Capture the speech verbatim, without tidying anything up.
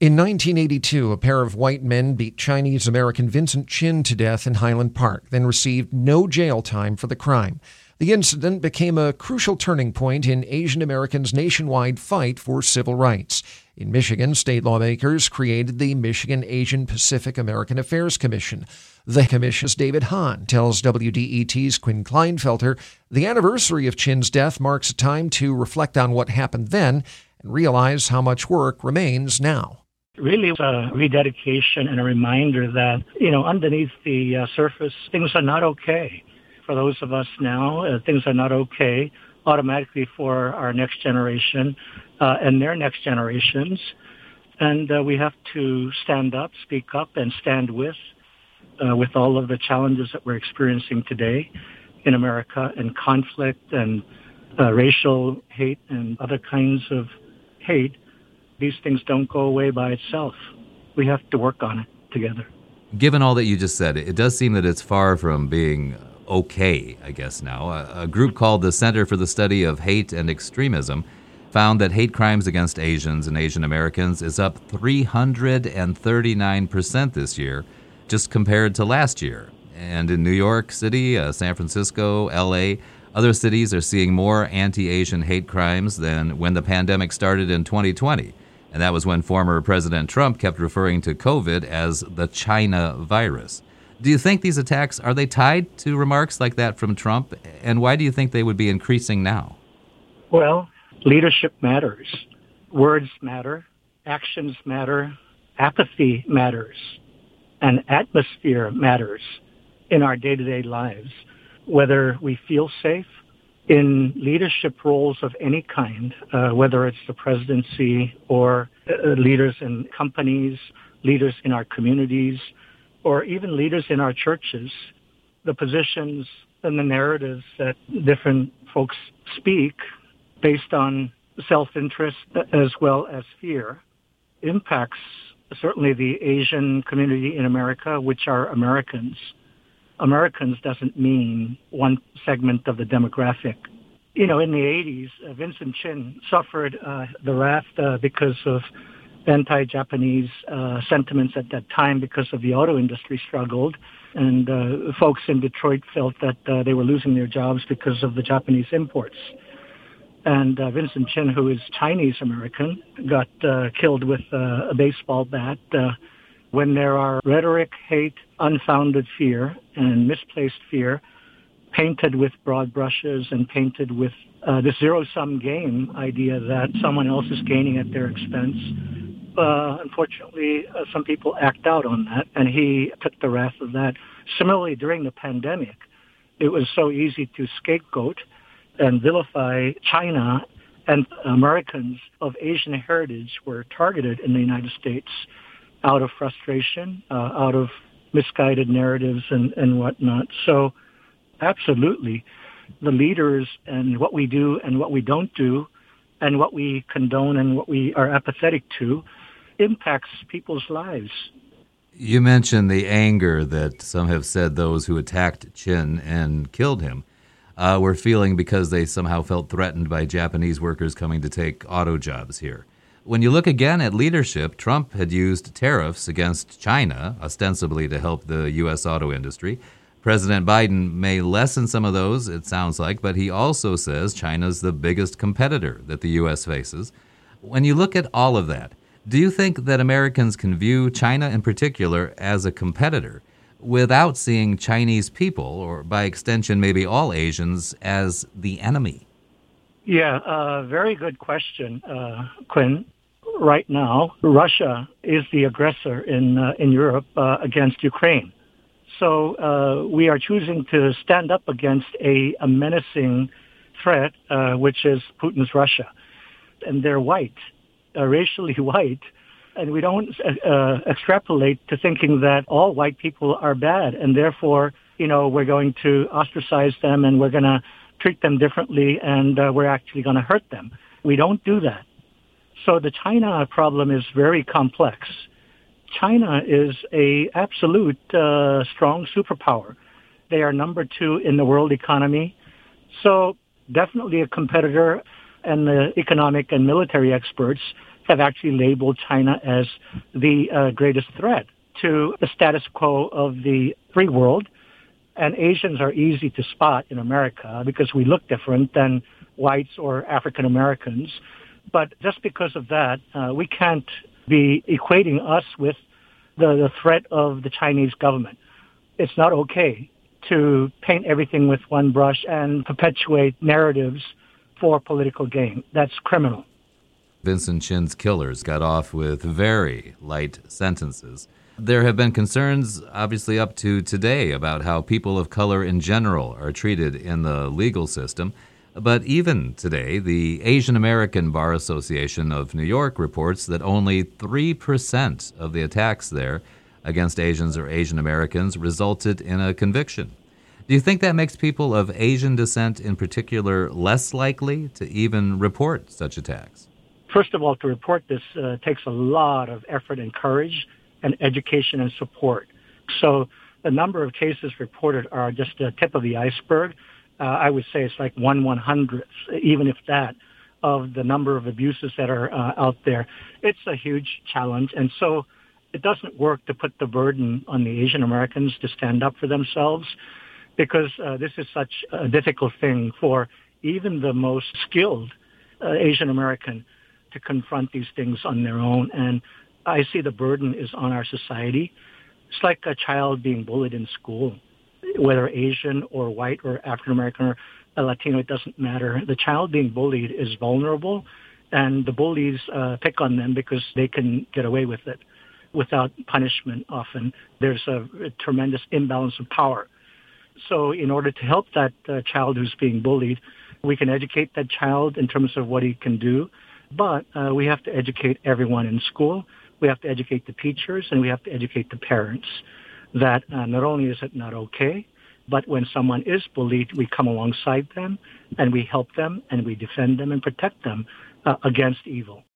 In nineteen eighty-two, a pair of white men beat Chinese-American Vincent Chin to death in Highland Park, then received no jail time for the crime. The incident became a crucial turning point in Asian Americans' nationwide fight for civil rights. In Michigan, state lawmakers created the Michigan Asian Pacific American Affairs Commission. The commission's David Hahn tells W D E T's Quinn Kleinfelter the anniversary of Chin's death marks a time to reflect on what happened then and realize how much work remains now. Really a rededication and a reminder that, you know, underneath the uh, surface, things are not okay. For those of us now, uh, things are not okay automatically for our next generation uh, and their next generations. And uh, we have to stand up, speak up, and stand with, uh, with all of the challenges that we're experiencing today in America, and conflict and uh, racial hate and other kinds of hate. These things don't go away by itself. We have to work on it together. Given all that you just said, it does seem that it's far from being okay, I guess now. A, a group called the Center for the Study of Hate and Extremism found that hate crimes against Asians and Asian Americans is up three hundred thirty-nine percent this year, just compared to last year. And in New York City, uh, San Francisco, L A, other cities are seeing more anti-Asian hate crimes than when the pandemic started in twenty twenty. And that was when former President Trump kept referring to COVID as the China virus. Do you think these attacks, are they tied to remarks like that from Trump? And why do you think they would be increasing now? Well, leadership matters. Words matter. Actions matter. Apathy matters. And atmosphere matters in our day-to-day lives. Whether we feel safe in leadership roles of any kind, uh, whether it's the presidency or uh, leaders in companies, leaders in our communities, or even leaders in our churches, the positions and the narratives that different folks speak based on self-interest as well as fear impacts certainly the Asian community in America, which are Americans. Americans doesn't mean one segment of the demographic. You know, in the eighties, uh, Vincent Chin suffered uh, the wrath uh, because of anti-Japanese uh, sentiments at that time because of the auto industry struggled. And uh, folks in Detroit felt that uh, they were losing their jobs because of the Japanese imports. And uh, Vincent Chin, who is Chinese-American, got uh, killed with uh, a baseball bat. Uh, when there are rhetoric, hate, unfounded fear, and misplaced fear, painted with broad brushes and painted with uh, this zero-sum game idea that someone else is gaining at their expense, uh, unfortunately, uh, some people act out on that, and he took the wrath of that. Similarly, during the pandemic, it was so easy to scapegoat and vilify China, and Americans of Asian heritage were targeted in the United States out of frustration, uh, out of misguided narratives and, and whatnot. So absolutely, the leaders and what we do and what we don't do and what we condone and what we are apathetic to impacts people's lives. You mentioned the anger that some have said those who attacked Chin and killed him uh, were feeling because they somehow felt threatened by Japanese workers coming to take auto jobs here. When you look again at leadership, Trump had used tariffs against China, ostensibly to help the U S auto industry. President Biden may lessen some of those, it sounds like, but he also says China's the biggest competitor that the U S faces. When you look at all of that, do you think that Americans can view China in particular as a competitor without seeing Chinese people, or by extension maybe all Asians, as the enemy? Yeah, uh, very good question, uh, Quinn. Right now, Russia is the aggressor in uh, in Europe uh, against Ukraine. So uh, we are choosing to stand up against a, a menacing threat, uh, which is Putin's Russia. And they're white, uh, racially white. And we don't uh, extrapolate to thinking that all white people are bad. And therefore, you know, we're going to ostracize them and we're going to treat them differently and uh, we're actually going to hurt them. We don't do that. So the China problem is very complex. China is a absolute uh, strong superpower. They are number two in the world economy. So definitely a competitor, and the economic and military experts have actually labeled China as the uh, greatest threat to the status quo of the free world. And Asians are easy to spot in America because we look different than whites or African Americans. But just because of that, uh, we can't be equating us with the, the threat of the Chinese government. It's not okay to paint everything with one brush and perpetuate narratives for political gain. That's criminal. Vincent Chin's killers got off with very light sentences. There have been concerns, obviously up to today, about how people of color in general are treated in the legal system. But even today, the Asian American Bar Association of New York reports that only three percent of the attacks there against Asians or Asian Americans resulted in a conviction. Do you think that makes people of Asian descent in particular less likely to even report such attacks? First of all, to report this uh, takes a lot of effort and courage and education and support. So the number of cases reported are just the tip of the iceberg. Uh, I would say it's like one one hundredth, even if that, of the number of abuses that are uh, out there. It's a huge challenge. And so it doesn't work to put the burden on the Asian Americans to stand up for themselves, because uh, this is such a difficult thing for even the most skilled uh, Asian American to confront these things on their own. And I see the burden is on our society. It's like a child being bullied in school, whether Asian or white or African American or Latino, it doesn't matter. The child being bullied is vulnerable, and the bullies uh, pick on them because they can get away with it without punishment often. There's a, a tremendous imbalance of power. So in order to help that uh, child who's being bullied, we can educate that child in terms of what he can do, but uh, we have to educate everyone in school. We have to educate the teachers, and we have to educate the parents that uh, not only is it not okay, but when someone is bullied, we come alongside them, and we help them, and we defend them and protect them uh, against evil.